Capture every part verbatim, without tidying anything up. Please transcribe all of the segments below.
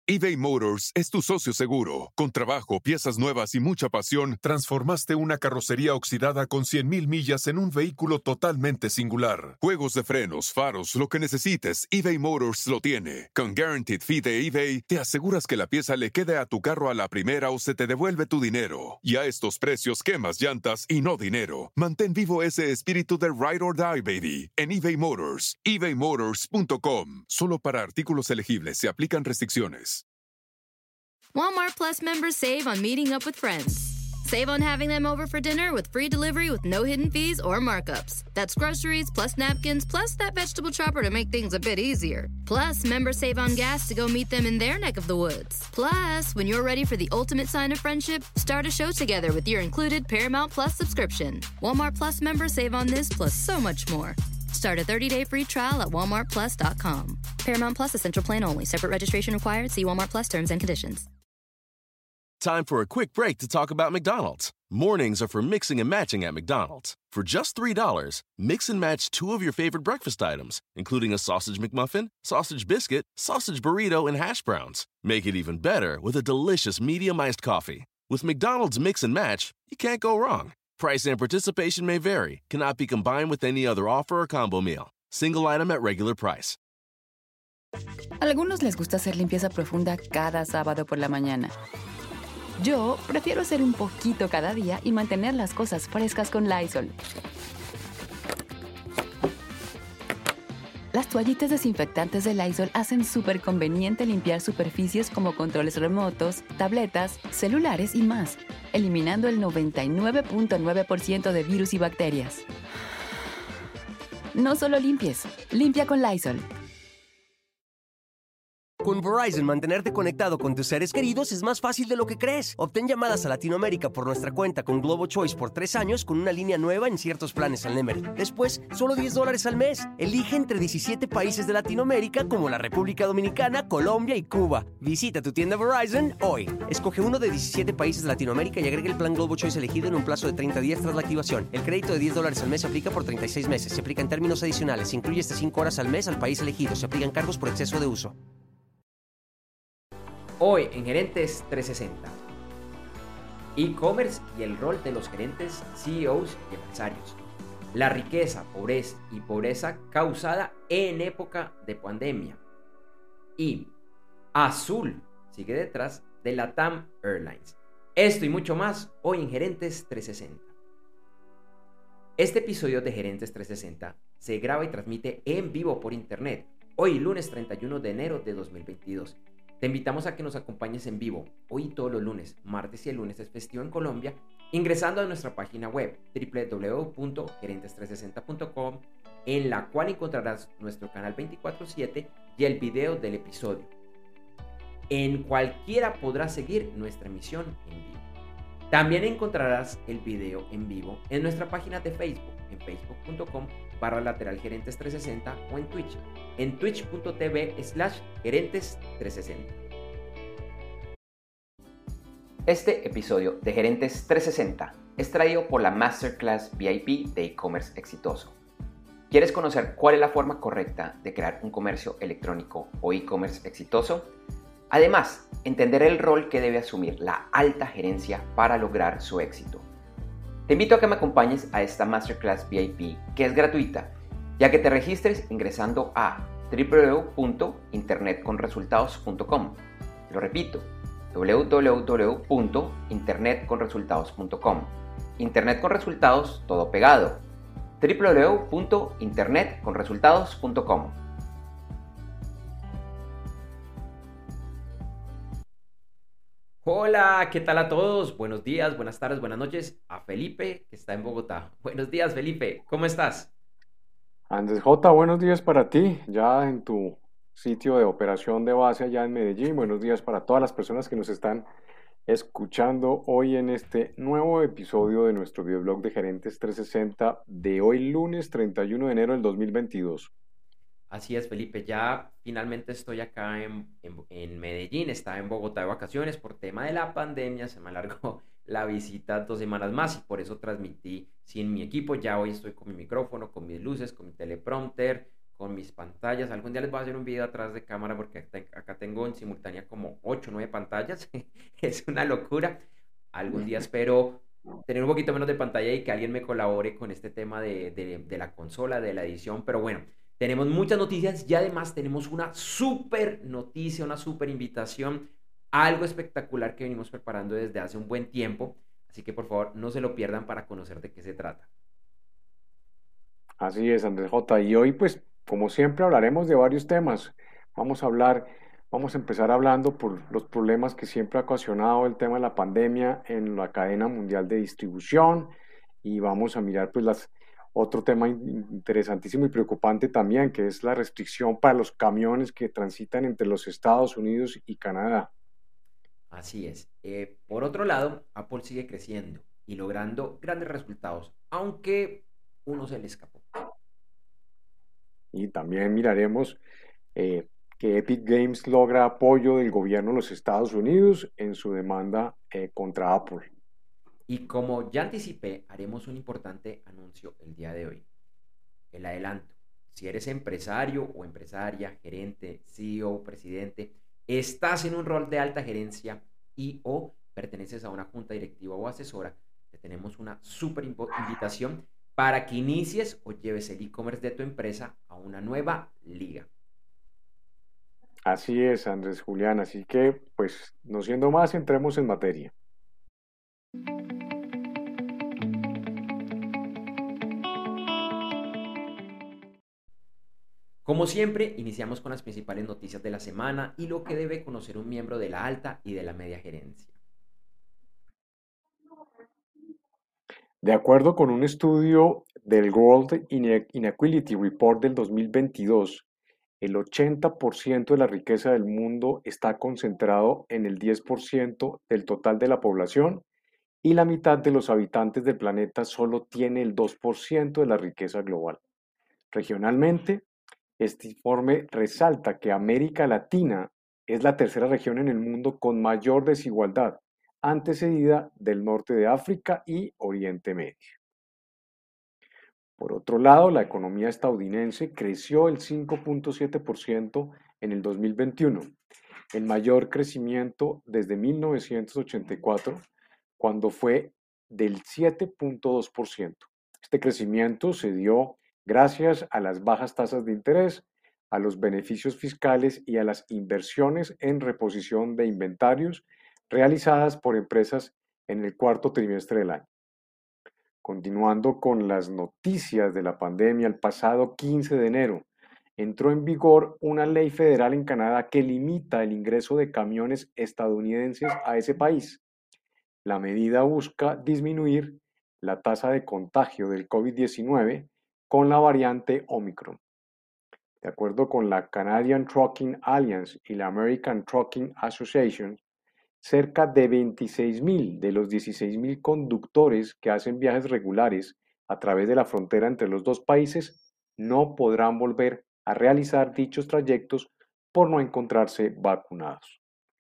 eBay Motors es tu socio seguro. Con trabajo, piezas nuevas y mucha pasión, transformaste una carrocería oxidada con cien mil millas en un vehículo totalmente singular. Juegos de frenos, faros, lo que necesites, eBay Motors lo tiene. Con Guaranteed Fee de eBay, te aseguras que la pieza le quede a tu carro a la primera o se te devuelve tu dinero. Y a estos precios, quemas llantas y no dinero. Mantén vivo ese espíritu de Ride or Die, baby, en eBay Motors. ebay motors punto com. Solo para artículos elegibles se aplican restricciones. Walmart Plus members save on meeting up with friends. Save on having them over for dinner with free delivery with no hidden fees or markups. That's groceries, plus napkins, plus that vegetable chopper to make things a bit easier. Plus, members save on gas to go meet them in their neck of the woods. Plus, when you're ready for the ultimate sign of friendship, start a show together with your included Paramount Plus subscription. Walmart Plus members save on this plus so much more. Start a thirty-day free trial at walmart plus dot com. Paramount Plus Essential Plan only. Separate registration required. See Walmart Plus terms and conditions. Time for a quick break to talk about McDonald's. Mornings are for mixing and matching at McDonald's. For just three dollars, mix and match two of your favorite breakfast items, including a sausage McMuffin, sausage biscuit, sausage burrito, and hash browns. Make it even better with a delicious medium-iced coffee. With McDonald's Mix and Match, you can't go wrong. Price and participation may vary. Cannot be combined with any other offer or combo meal. Single item at regular price. A algunos les gusta hacer limpieza profunda cada sábado por la mañana. Yo prefiero hacer un poquito cada día y mantener las cosas frescas con Lysol. Las toallitas desinfectantes de Lysol hacen súper conveniente limpiar superficies como controles remotos, tabletas, celulares y más, eliminando el noventa y nueve punto nueve por ciento de virus y bacterias. No solo limpies, limpia con Lysol. Con Verizon, mantenerte conectado con tus seres queridos es más fácil de lo que crees. Obtén llamadas a Latinoamérica por nuestra cuenta con Globo Choice por tres años con una línea nueva en ciertos planes al Nemery. Después, solo diez dólares al mes. Elige entre diecisiete países de Latinoamérica como la República Dominicana, Colombia y Cuba. Visita tu tienda Verizon hoy. Escoge uno de diecisiete países de Latinoamérica y agrega el plan Globo Choice elegido en un plazo de treinta días tras la activación. El crédito de diez dólares al mes se aplica por treinta y seis meses. Se aplica en términos adicionales. Se incluye hasta cinco horas al mes al país elegido. Se aplican cargos por exceso de uso. Hoy en Gerentes trescientos sesenta, e-commerce y el rol de los gerentes, C E Os y empresarios, la riqueza, pobreza y pobreza causada en época de pandemia, y Azul sigue detrás de LATAM Airlines. Esto y mucho más hoy en Gerentes trescientos sesenta. Este episodio de Gerentes trescientos sesenta se graba y transmite en vivo por internet hoy lunes treinta y uno de enero de dos mil veintidós. Te invitamos a que nos acompañes en vivo, hoy y todos los lunes, martes y el lunes es festivo en Colombia, ingresando a nuestra página web doble u doble u doble u punto gerentes trescientos sesenta punto com, en la cual encontrarás nuestro canal veinticuatro siete y el video del episodio. En cualquiera podrás seguir nuestra emisión en vivo. También encontrarás el video en vivo en nuestra página de Facebook, en facebook punto com barra lateral gerentes trescientos sesenta o en Twitch, en twitch punto tv slash gerentes trescientos sesenta. Este episodio de Gerentes trescientos sesenta es traído por la Masterclass V I P de e-commerce exitoso. ¿Quieres conocer cuál es la forma correcta de crear un comercio electrónico o e-commerce exitoso? Además, entender el rol que debe asumir la alta gerencia para lograr su éxito. Te invito a que me acompañes a esta Masterclass V I P, que es gratuita, ya que te registres ingresando a doble u doble u doble u punto internet con resultados punto com. Lo repito, doble u doble u doble u punto internet con resultados punto com. Internet con resultados, todo pegado. doble u doble u doble u punto internet con resultados punto com. Hola, ¿qué tal a todos? Buenos días, buenas tardes, buenas noches. A Felipe, que está en Bogotá. Buenos días, Felipe. ¿Cómo estás? Andrés J, buenos días para ti, ya en tu sitio de operación de base allá en Medellín. Buenos días para todas las personas que nos están escuchando hoy en este nuevo episodio de nuestro videoblog de Gerentes trescientos sesenta de hoy lunes treinta y uno de enero del dos mil veintidós. Así es, Felipe, ya finalmente estoy acá en, en, en Medellín, estaba en Bogotá de vacaciones por tema de la pandemia, se me alargó la visita dos semanas más y por eso transmití sin mi equipo. Ya hoy estoy con mi micrófono, con mis luces, con mi teleprompter, con mis pantallas. Algún día les voy a hacer un video atrás de cámara porque acá tengo en simultánea como ocho o nueve pantallas. Es una locura. Algún día espero tener un poquito menos de pantalla y que alguien me colabore con este tema de, de, de la consola, de la edición. Pero bueno, tenemos muchas noticias y además tenemos una súper noticia, una súper invitación, algo espectacular que venimos preparando desde hace un buen tiempo. Así que por favor no se lo pierdan para conocer de qué se trata. Así es, Andrés J. Y hoy, pues, como siempre, hablaremos de varios temas. Vamos a hablar, vamos a empezar hablando por los problemas que siempre ha ocasionado el tema de la pandemia en la cadena mundial de distribución y vamos a mirar, pues, las, otro tema interesantísimo y preocupante también, que es la restricción para los camiones que transitan entre los Estados Unidos y Canadá. Así es. Eh, por otro lado, Apple sigue creciendo y logrando grandes resultados, aunque uno se le escapó. Y también miraremos eh, que Epic Games logra apoyo del gobierno de los Estados Unidos en su demanda eh, contra Apple. Y como ya anticipé, haremos un importante anuncio el día de hoy. El adelanto. Si eres empresario o empresaria, gerente, C E O, presidente, estás en un rol de alta gerencia y o perteneces a una junta directiva o asesora, te tenemos una súper invitación para que inicies o lleves el e-commerce de tu empresa a una nueva liga. Así es, Andrés Julián. Así que, pues, no siendo más, entremos en materia. Como siempre, iniciamos con las principales noticias de la semana y lo que debe conocer un miembro de la alta y de la media gerencia. De acuerdo con un estudio del World Inequality Report del dos mil veintidós, el ochenta por ciento de la riqueza del mundo está concentrado en el diez por ciento del total de la población y la mitad de los habitantes del planeta solo tiene el dos por ciento de la riqueza global. Regionalmente, este informe resalta que América Latina es la tercera región en el mundo con mayor desigualdad, antecedida del norte de África y Oriente Medio. Por otro lado, la economía estadounidense creció el cinco punto siete por ciento en el dos mil veintiuno, el mayor crecimiento desde mil novecientos ochenta y cuatro, cuando fue del siete punto dos por ciento. Este crecimiento se dio gracias a las bajas tasas de interés, a los beneficios fiscales y a las inversiones en reposición de inventarios realizadas por empresas en el cuarto trimestre del año. Continuando con las noticias de la pandemia, el pasado quince de enero entró en vigor una ley federal en Canadá que limita el ingreso de camiones estadounidenses a ese país. La medida busca disminuir la tasa de contagio del COVID diecinueve con la variante Omicron. De acuerdo con la Canadian Trucking Alliance y la American Trucking Association, cerca de veintiséis mil de los dieciséis mil conductores que hacen viajes regulares a través de la frontera entre los dos países no podrán volver a realizar dichos trayectos por no encontrarse vacunados.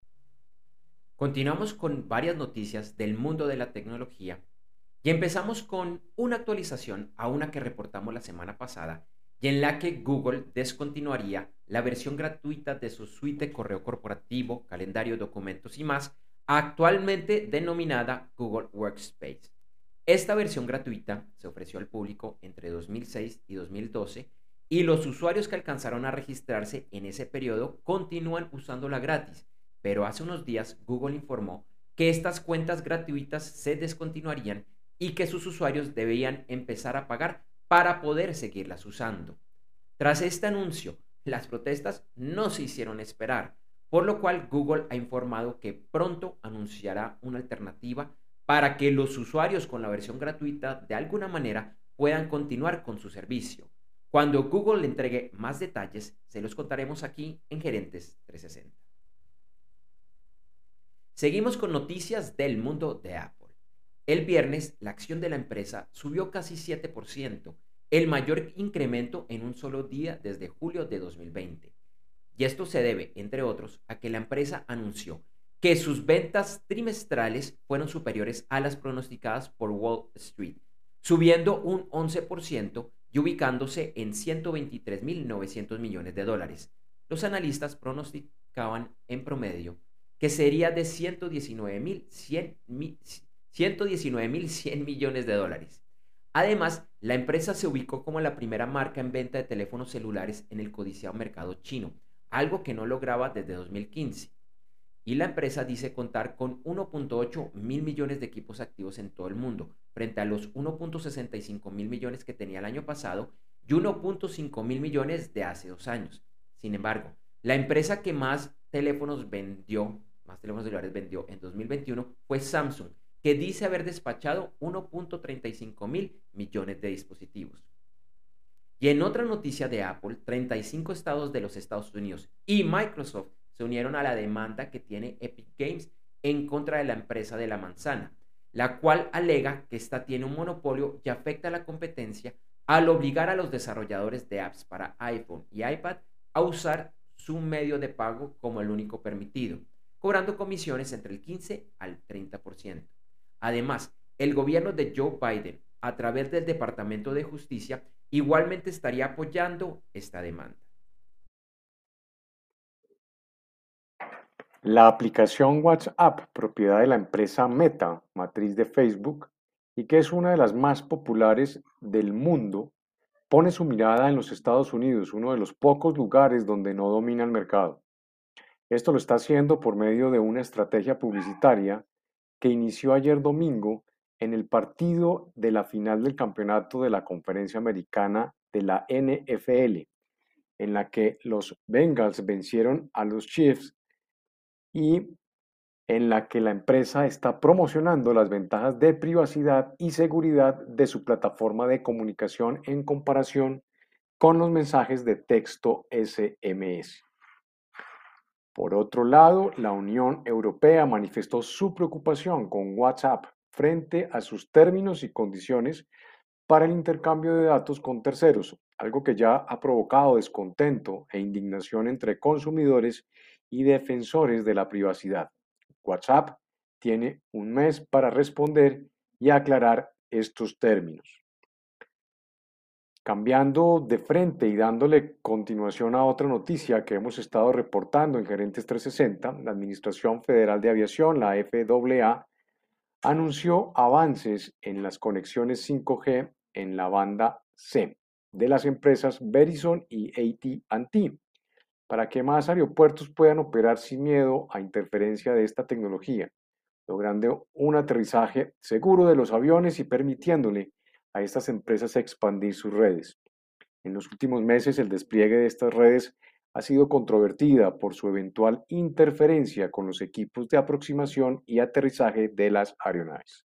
Continuamos con varias noticias del mundo de la tecnología y empezamos con una actualización a una que reportamos la semana pasada y en la que Google descontinuaría la versión gratuita de su suite de correo corporativo, calendario, documentos y más, actualmente denominada Google Workspace. Esta versión gratuita se ofreció al público entre dos mil seis y dos mil doce y los usuarios que alcanzaron a registrarse en ese periodo continúan usándola gratis, pero hace unos días Google informó que estas cuentas gratuitas se descontinuarían y que sus usuarios debían empezar a pagar para poder seguirlas usando. Tras este anuncio, las protestas no se hicieron esperar, por lo cual Google ha informado que pronto anunciará una alternativa para que los usuarios con la versión gratuita de alguna manera puedan continuar con su servicio. Cuando Google le entregue más detalles, se los contaremos aquí en Gerentes trescientos sesenta. Seguimos con noticias del mundo de Apple. El viernes, la acción de la empresa subió casi siete por ciento, el mayor incremento en un solo día desde julio de dos mil veinte. Y esto se debe, entre otros, a que la empresa anunció que sus ventas trimestrales fueron superiores a las pronosticadas por Wall Street, subiendo un once por ciento y ubicándose en ciento veintitrés mil novecientos millones de dólares. Los analistas pronosticaban en promedio que sería de ciento diecinueve mil cien millones de dólares. Además, la empresa se ubicó como la primera marca en venta de teléfonos celulares en el codiciado mercado chino, algo que no lograba desde dos mil quince. Y la empresa dice contar con uno punto ocho mil millones de equipos activos en todo el mundo, frente a los uno punto sesenta y cinco mil millones que tenía el año pasado y uno punto cinco mil millones de hace dos años. Sin embargo, la empresa que más teléfonos vendió, más teléfonos celulares vendió en dos mil veintiuno fue Samsung, que dice haber despachado uno punto treinta y cinco mil millones de dispositivos. Y en otra noticia de Apple, treinta y cinco estados de los Estados Unidos y Microsoft se unieron a la demanda que tiene Epic Games en contra de la empresa de la manzana, la cual alega que ésta tiene un monopolio y afecta a la competencia al obligar a los desarrolladores de apps para iPhone y iPad a usar su medio de pago como el único permitido, cobrando comisiones entre el quince al treinta por ciento. Además, el gobierno de Joe Biden, a través del Departamento de Justicia, igualmente estaría apoyando esta demanda. La aplicación WhatsApp, propiedad de la empresa Meta, matriz de Facebook, y que es una de las más populares del mundo, pone su mirada en los Estados Unidos, uno de los pocos lugares donde no domina el mercado. Esto lo está haciendo por medio de una estrategia publicitaria que inició ayer domingo en el partido de la final del campeonato de la Conferencia Americana de la N F L, en la que los Bengals vencieron a los Chiefs y en la que la empresa está promocionando las ventajas de privacidad y seguridad de su plataforma de comunicación en comparación con los mensajes de texto S M S. Por otro lado, la Unión Europea manifestó su preocupación con WhatsApp frente a sus términos y condiciones para el intercambio de datos con terceros, algo que ya ha provocado descontento e indignación entre consumidores y defensores de la privacidad. WhatsApp tiene un mes para responder y aclarar estos términos. Cambiando de frente y dándole continuación a otra noticia que hemos estado reportando en Gerentes trescientos sesenta, la Administración Federal de Aviación, la F A A, anunció avances en las conexiones cinco G en la banda C de las empresas Verizon y A T and T, para que más aeropuertos puedan operar sin miedo a interferencia de esta tecnología, logrando un aterrizaje seguro de los aviones y permitiéndole a estas empresas expandir sus redes. En los últimos meses, el despliegue de estas redes ha sido controvertida por su eventual interferencia con los equipos de aproximación y aterrizaje de las aeronaves.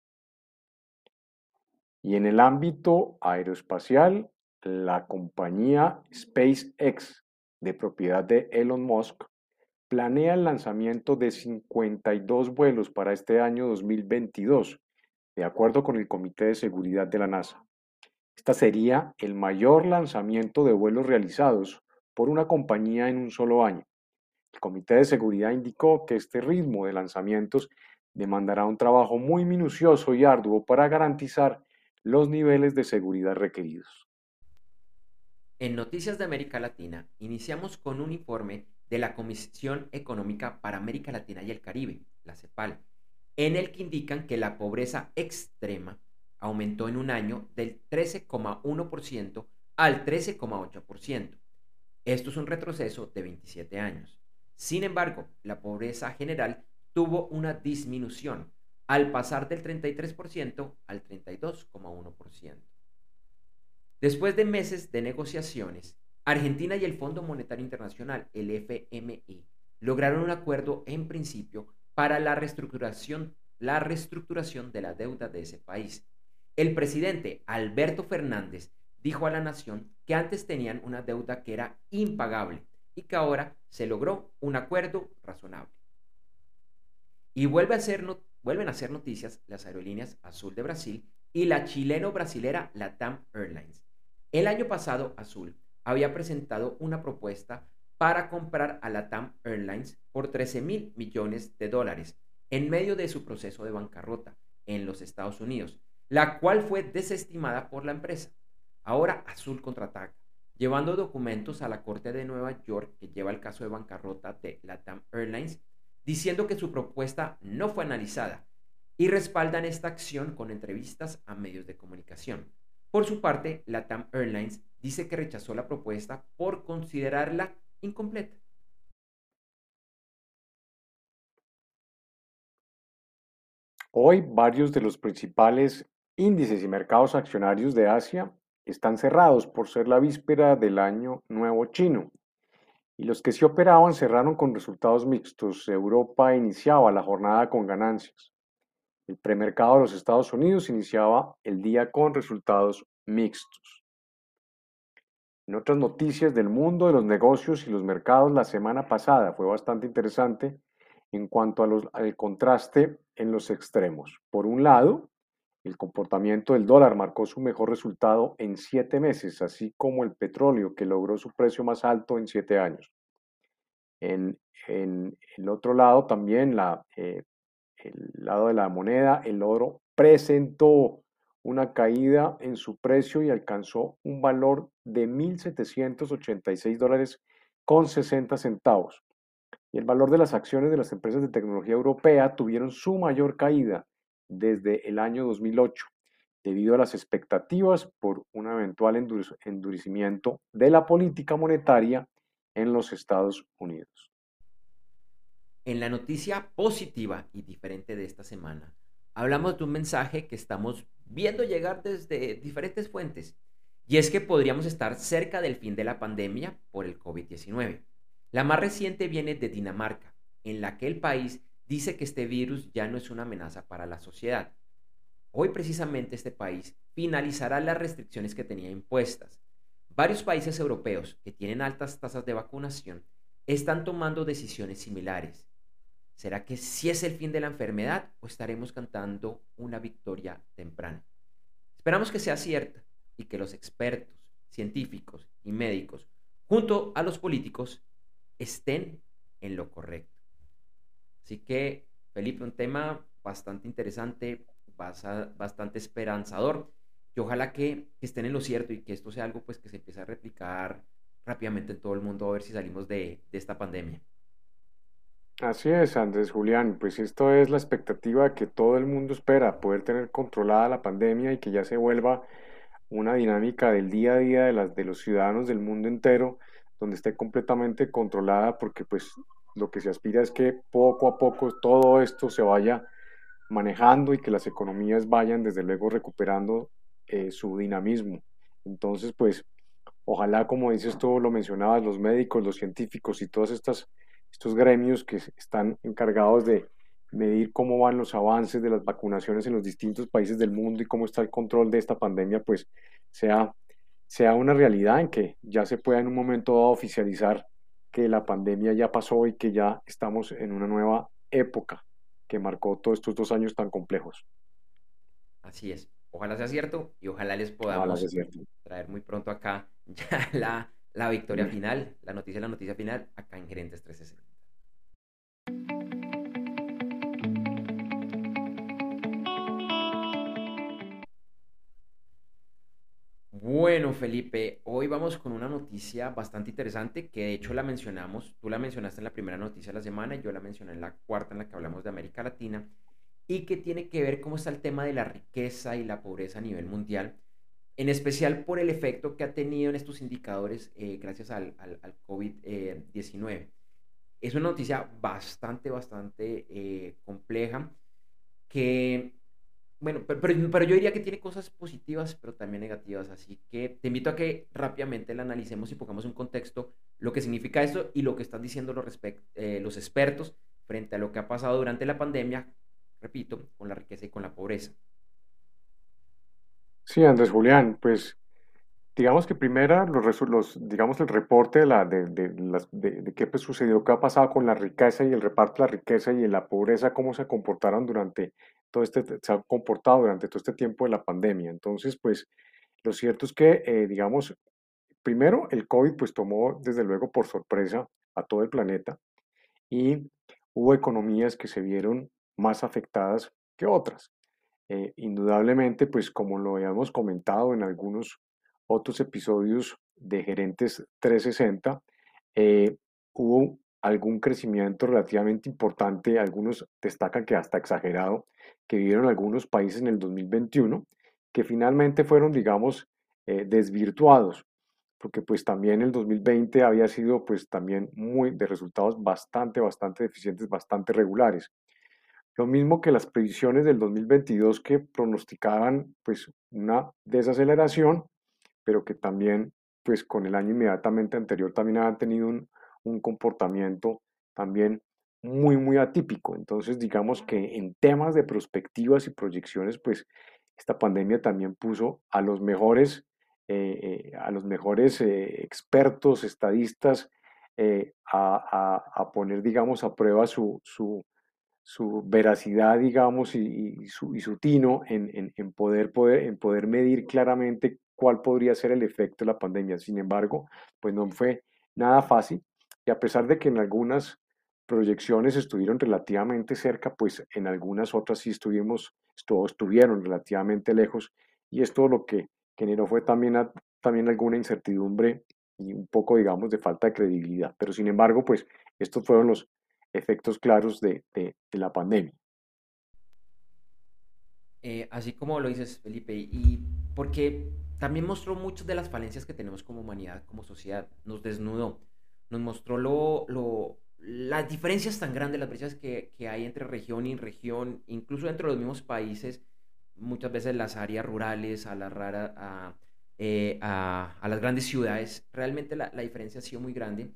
Y en el ámbito aeroespacial, la compañía SpaceX, de propiedad de Elon Musk, planea el lanzamiento de cincuenta y dos vuelos para este año dos mil veintidós, de acuerdo con el Comité de Seguridad de la NASA. Esta sería el mayor lanzamiento de vuelos realizados por una compañía en un solo año. El Comité de Seguridad indicó que este ritmo de lanzamientos demandará un trabajo muy minucioso y arduo para garantizar los niveles de seguridad requeridos. En Noticias de América Latina, iniciamos con un informe de la Comisión Económica para América Latina y el Caribe, la CEPAL, en el que indican que la pobreza extrema aumentó en un año del trece coma uno por ciento al trece coma ocho por ciento. Esto es un retroceso de veintisiete años. Sin embargo, la pobreza general tuvo una disminución al pasar del treinta y tres por ciento al treinta y dos coma uno por ciento. Después de meses de negociaciones, Argentina y el Fondo Monetario Internacional, el F M I, lograron un acuerdo en principio para la reestructuración, la reestructuración de la deuda de ese país. El presidente Alberto Fernández dijo a la nación que antes tenían una deuda que era impagable y que ahora se logró un acuerdo razonable. Y vuelve a ser no, vuelven a hacer noticias las aerolíneas Azul de Brasil y la chileno-brasilera LATAM Airlines. El año pasado, Azul había presentado una propuesta para comprar a LATAM Airlines por trece mil millones de dólares en medio de su proceso de bancarrota en los Estados Unidos, la cual fue desestimada por la empresa. Ahora Azul contraataca, llevando documentos a la Corte de Nueva York que lleva el caso de bancarrota de LATAM Airlines, diciendo que su propuesta no fue analizada y respaldan esta acción con entrevistas a medios de comunicación. Por su parte, LATAM Airlines dice que rechazó la propuesta por considerarla incompleta. Hoy varios de los principales índices y mercados accionarios de Asia están cerrados por ser la víspera del Año Nuevo Chino. Y los que sí operaban cerraron con resultados mixtos. Europa iniciaba la jornada con ganancias. El premercado de los Estados Unidos iniciaba el día con resultados mixtos. En otras noticias del mundo de los negocios y los mercados, la semana pasada fue bastante interesante en cuanto a los, al contraste en los extremos. Por un lado, el comportamiento del dólar marcó su mejor resultado en siete meses, así como el petróleo, que logró su precio más alto en siete años. En, en el otro lado, también la, eh, el lado de la moneda, el oro presentó una caída en su precio y alcanzó un valor de mil setecientos ochenta y seis dólares con sesenta centavos. Y el valor de las acciones de las empresas de tecnología europea tuvieron su mayor caída desde el año dos mil ocho, debido a las expectativas por un eventual endurecimiento de la política monetaria en los Estados Unidos. En la noticia positiva y diferente de esta semana, hablamos de un mensaje que estamos viendo llegar desde diferentes fuentes, y es que podríamos estar cerca del fin de la pandemia por el COVID diecinueve. La más reciente viene de Dinamarca, en la que el país dice que este virus ya no es una amenaza para la sociedad. Hoy precisamente este país finalizará las restricciones que tenía impuestas. Varios países europeos que tienen altas tasas de vacunación están tomando decisiones similares. ¿Será que sí es el fin de la enfermedad o estaremos cantando una victoria temprana? Esperamos que sea cierta y que los expertos, científicos y médicos, junto a los políticos, estén en lo correcto. Así que, Felipe, un tema bastante interesante, bastante esperanzador, y ojalá que, que estén en lo cierto y que esto sea algo pues que se empiece a replicar rápidamente en todo el mundo, a ver si salimos de, de esta pandemia. Así es, Andrés Julián, pues esto es la expectativa que todo el mundo espera, poder tener controlada la pandemia y que ya se vuelva una dinámica del día a día de, las, de los ciudadanos del mundo entero, donde esté completamente controlada, porque pues lo que se aspira es que poco a poco todo esto se vaya manejando y que las economías vayan desde luego recuperando eh, su dinamismo. Entonces, pues ojalá, como dices tú, lo mencionabas, los médicos, los científicos y todas estas estos gremios que están encargados de medir cómo van los avances de las vacunaciones en los distintos países del mundo y cómo está el control de esta pandemia, pues sea, sea una realidad en que ya se pueda en un momento dado oficializar que la pandemia ya pasó y que ya estamos en una nueva época que marcó todos estos dos años tan complejos. Así es. Ojalá sea cierto y ojalá les Ojalá sea podamos cierto. traer muy pronto acá ya la, la victoria final, la noticia, la noticia final, acá en Gerentes trescientos sesenta. Bueno, Felipe, hoy vamos con una noticia bastante interesante que de hecho la mencionamos, tú la mencionaste en la primera noticia de la semana y yo la mencioné en la cuarta en la que hablamos de América Latina y que tiene que ver cómo está el tema de la riqueza y la pobreza a nivel mundial, en especial por el efecto que ha tenido en estos indicadores eh, gracias al, al, al COVID diecinueve. Es una noticia bastante, bastante eh, compleja que, bueno, pero, pero, pero yo diría que tiene cosas positivas, pero también negativas, así que te invito a que rápidamente la analicemos y pongamos en contexto lo que significa esto y lo que están diciendo los, respect, eh, los expertos frente a lo que ha pasado durante la pandemia, repito, con la riqueza y con la pobreza. Sí, Andrés Julián, pues digamos que primero, los, los, digamos, el reporte de, la, de, de, las, de, de qué pues, sucedió, qué ha pasado con la riqueza y el reparto de la riqueza y la pobreza, cómo se comportaron durante todo este, se han comportado durante todo este tiempo de la pandemia. Entonces, pues, lo cierto es que, eh, digamos, primero, el COVID, pues, tomó desde luego por sorpresa a todo el planeta y hubo economías que se vieron más afectadas que otras. Eh, indudablemente, pues, como lo habíamos comentado en algunos otros episodios de Gerentes trescientos sesenta, eh, hubo algún crecimiento relativamente importante, algunos destacan que hasta exagerado, que vivieron algunos países en el dos mil veintiuno, que finalmente fueron, digamos, eh, desvirtuados, porque pues también el dos mil veinte había sido pues también muy de resultados bastante, bastante deficientes, bastante regulares. Lo mismo que las previsiones del dos mil veintidós que pronosticaban pues una desaceleración, pero que también pues con el año inmediatamente anterior también habían tenido un, un comportamiento también muy, muy atípico. Entonces digamos que en temas de perspectivas y proyecciones pues esta pandemia también puso a los mejores, eh, eh, a los mejores eh, expertos, estadistas, eh, a, a, a, poner, digamos, a prueba su, su, su veracidad, digamos, y, y, su, y su tino en, en, en, poder, poder, en poder medir claramente cuál podría ser el efecto de la pandemia. Sin embargo, pues no fue nada fácil, y a pesar de que en algunas proyecciones estuvieron relativamente cerca, pues en algunas otras sí estuvimos, estuvo, estuvieron relativamente lejos, y esto lo que generó fue también, a, también alguna incertidumbre y un poco, digamos, de falta de credibilidad. Pero sin embargo, pues estos fueron los efectos claros de, de, de la pandemia. Eh, así como lo dices, Felipe, y porque también mostró muchas de las falencias que tenemos como humanidad, como sociedad, nos desnudó, nos mostró lo, lo, las diferencias tan grandes, las brechas que, que hay entre región y región, incluso dentro de los mismos países, muchas veces las áreas rurales, a, la rara, a, eh, a, a las grandes ciudades, realmente la, la diferencia ha sido muy grande,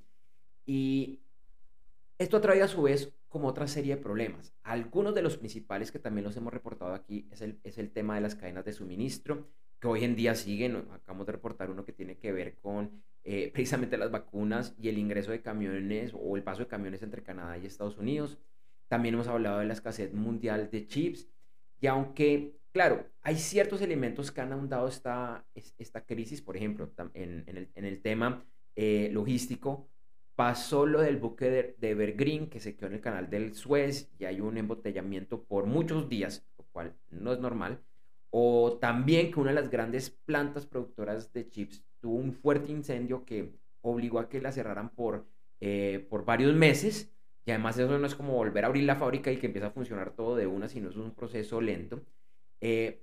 y esto ha traído a su vez como otra serie de problemas. Algunos de los principales que también los hemos reportado aquí es el, es el tema de las cadenas de suministro, que hoy en día siguen. Acabamos de reportar uno que tiene que ver con eh, precisamente las vacunas y el ingreso de camiones o el paso de camiones entre Canadá y Estados Unidos. También hemos hablado de la escasez mundial de chips. Y aunque, claro, hay ciertos elementos que han ahondado esta, esta crisis, por ejemplo, en, en, el, en el tema eh, logístico, pasó lo del buque de, de Evergreen que se quedó en el canal del Suez y hay un embotellamiento por muchos días, lo cual no es normal. O también que una de las grandes plantas productoras de chips tuvo un fuerte incendio que obligó a que la cerraran por, eh, por varios meses. Y además eso no es como volver a abrir la fábrica y que empieza a funcionar todo de una, sino es un proceso lento. Eh,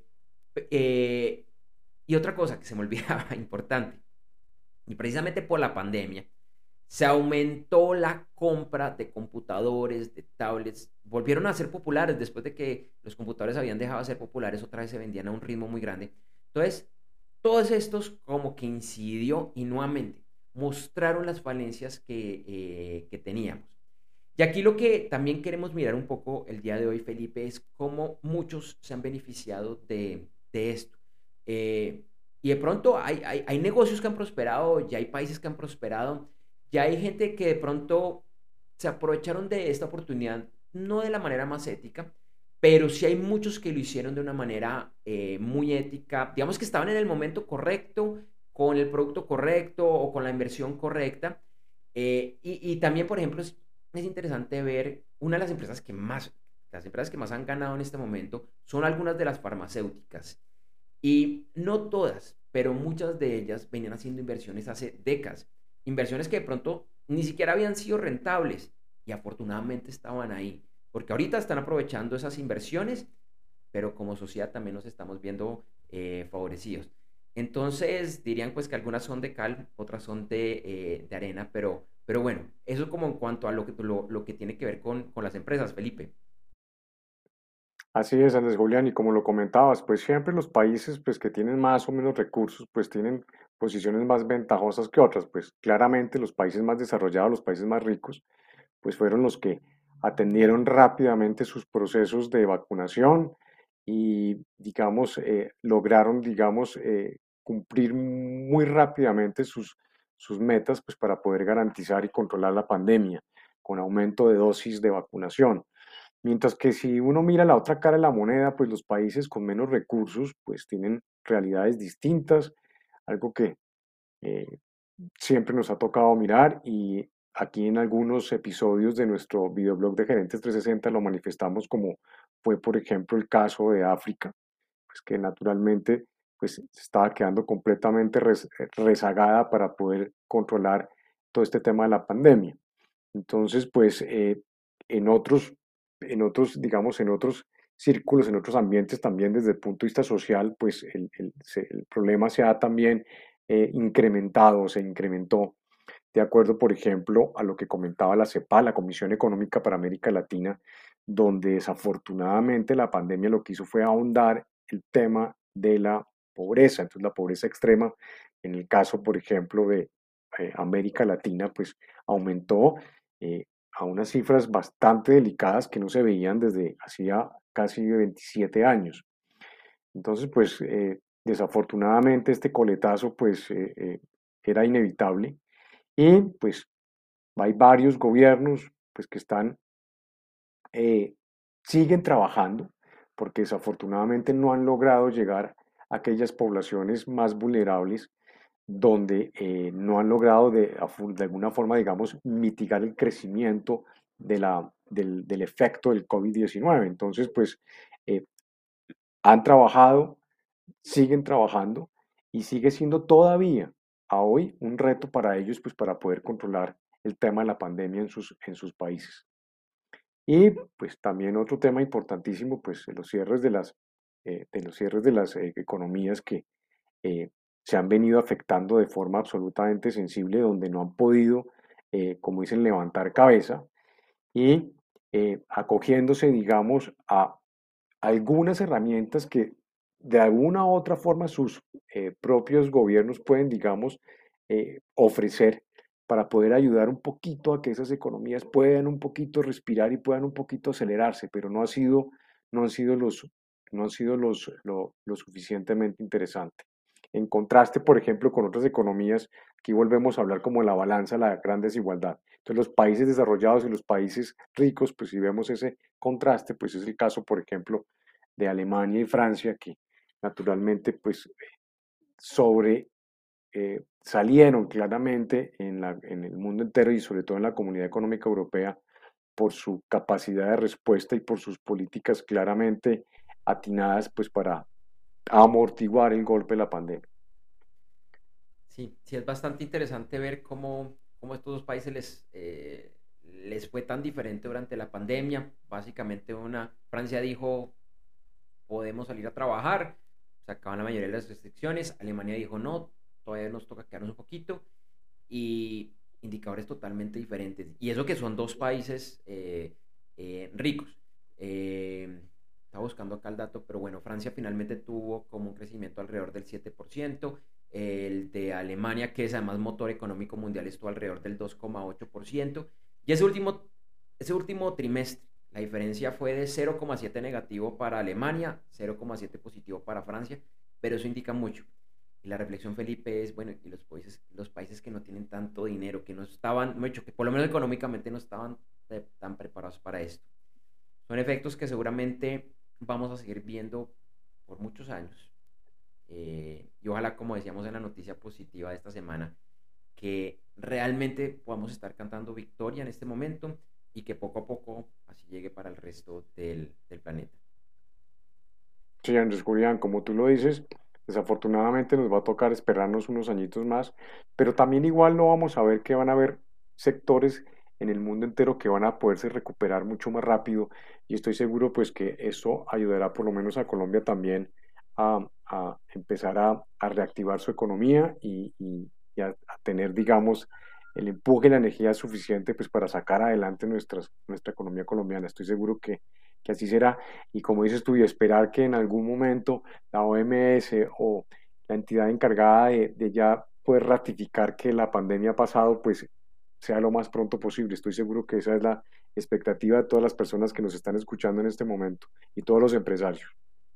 eh, y otra cosa que se me olvidaba, importante, y precisamente por la pandemia, se aumentó la compra de computadores, de tablets, volvieron a ser populares después de que los computadores habían dejado de ser populares, otra vez se vendían a un ritmo muy grande. Entonces, todos estos como que incidió y nuevamente mostraron las falencias que, eh, que teníamos. Y aquí lo que también queremos mirar un poco el día de hoy, Felipe, es cómo muchos se han beneficiado de, de esto. Eh, y de pronto hay, hay, hay negocios que han prosperado, ya hay países que han prosperado, ya hay gente que de pronto se aprovecharon de esta oportunidad, no de la manera más ética, pero sí hay muchos que lo hicieron de una manera eh, muy ética, digamos que estaban en el momento correcto, con el producto correcto o con la inversión correcta. Eh, y, y también, por ejemplo, es, es interesante ver una de las empresas que más, las empresas que más han ganado en este momento son algunas de las farmacéuticas. Y no todas, pero muchas de ellas venían haciendo inversiones hace décadas. Inversiones que de pronto ni siquiera habían sido rentables y afortunadamente estaban ahí. Porque ahorita están aprovechando esas inversiones, pero como sociedad también nos estamos viendo eh, favorecidos. Entonces dirían pues que algunas son de cal, otras son de, eh, de arena, pero, pero bueno, eso es como en cuanto a lo que, lo, lo que tiene que ver con, con las empresas, Felipe. Así es, Andrés Julián, y como lo comentabas, pues siempre los países pues que tienen más o menos recursos, pues tienen posiciones más ventajosas que otras, pues claramente los países más desarrollados, los países más ricos, pues fueron los que atendieron rápidamente sus procesos de vacunación y, digamos, eh, lograron, digamos, eh, cumplir muy rápidamente sus, sus metas, pues para poder garantizar y controlar la pandemia con aumento de dosis de vacunación. Mientras que si uno mira la otra cara de la moneda, pues los países con menos recursos pues tienen realidades distintas, algo que eh, siempre nos ha tocado mirar, y aquí en algunos episodios de nuestro videoblog de Gerentes trescientos sesenta lo manifestamos, como fue por ejemplo el caso de África, pues que naturalmente pues estaba quedando completamente rez, rezagada para poder controlar todo este tema de la pandemia. Entonces, pues eh, en otros, en otros, digamos, en otros círculos, en otros ambientes también desde el punto de vista social, pues el, el, el problema se ha también eh, incrementado, se incrementó. De acuerdo, por ejemplo, a lo que comentaba la CEPAL, la Comisión Económica para América Latina, donde desafortunadamente la pandemia lo que hizo fue ahondar el tema de la pobreza. Entonces, la pobreza extrema, en el caso, por ejemplo, de eh, América Latina, pues aumentó eh, a unas cifras bastante delicadas que no se veían desde hacía casi veintisiete años. Entonces, pues, eh, desafortunadamente este coletazo, pues, eh, eh, era inevitable. Y pues hay varios gobiernos pues, que están, eh, siguen trabajando, porque desafortunadamente no han logrado llegar a aquellas poblaciones más vulnerables donde eh, no han logrado de, de alguna forma, digamos, mitigar el crecimiento de la, del, del efecto del COVID diecinueve. Entonces, pues, eh, han trabajado, siguen trabajando y sigue siendo todavía a hoy un reto para ellos, pues para poder controlar el tema de la pandemia en sus, en sus países. Y pues también otro tema importantísimo, pues los cierres de las, eh, de los cierres de las eh, economías que eh, se han venido afectando de forma absolutamente sensible, donde no han podido, eh, como dicen, levantar cabeza y eh, acogiéndose, digamos, a algunas herramientas que de alguna u otra forma sus eh, propios gobiernos pueden, digamos, eh, ofrecer para poder ayudar un poquito a que esas economías puedan un poquito respirar y puedan un poquito acelerarse, pero no, ha sido, no han sido, los, no han sido los, lo, lo suficientemente interesante. En contraste, por ejemplo, con otras economías, aquí volvemos a hablar como la balanza, la gran desigualdad. Entonces, los países desarrollados y los países ricos, pues si vemos ese contraste, pues es el caso, por ejemplo, de Alemania y Francia, que naturalmente pues sobre eh, salieron claramente en, la, en el mundo entero y sobre todo en la Comunidad Económica Europea por su capacidad de respuesta y por sus políticas claramente atinadas pues para amortiguar el golpe de la pandemia. Sí, sí es bastante interesante ver cómo, cómo estos dos países les, eh, les fue tan diferente durante la pandemia. Básicamente una, Francia dijo podemos salir a trabajar, se acaban la mayoría de las restricciones. Alemania dijo no, todavía nos toca quedarnos un poquito, y indicadores totalmente diferentes, y eso que son dos países eh, eh, ricos. eh, estaba buscando acá el dato, pero bueno, Francia finalmente tuvo como un crecimiento alrededor del siete por ciento, el de Alemania, que es además motor económico mundial, estuvo alrededor del dos coma ocho por ciento, y ese último, ese último trimestre la diferencia fue de cero coma siete negativo para Alemania, cero coma siete positivo para Francia, pero eso indica mucho. Y la reflexión, Felipe, es, bueno, y los países, los países que no tienen tanto dinero, que no estaban, mucho, que por lo menos económicamente no estaban de, tan preparados para esto. Son efectos que seguramente vamos a seguir viendo por muchos años. Eh, y ojalá, como decíamos en la noticia positiva de esta semana, que realmente podamos estar cantando victoria en este momento y que poco a poco así llegue para el resto del, del planeta. Sí, Andrés Julián, como tú lo dices, desafortunadamente nos va a tocar esperarnos unos añitos más, pero también igual no vamos a ver que van a haber sectores en el mundo entero que van a poderse recuperar mucho más rápido, y estoy seguro pues que eso ayudará por lo menos a Colombia también a, a empezar a, a reactivar su economía y, y, y a, a tener, digamos, el empuje y la energía suficiente pues para sacar adelante nuestras, nuestra economía colombiana. Estoy seguro que, que así será, y como dices tú, y esperar que en algún momento la O M S o la entidad encargada de, de ya poder ratificar que la pandemia ha pasado, pues sea lo más pronto posible. Estoy seguro que esa es la expectativa de todas las personas que nos están escuchando en este momento y todos los empresarios.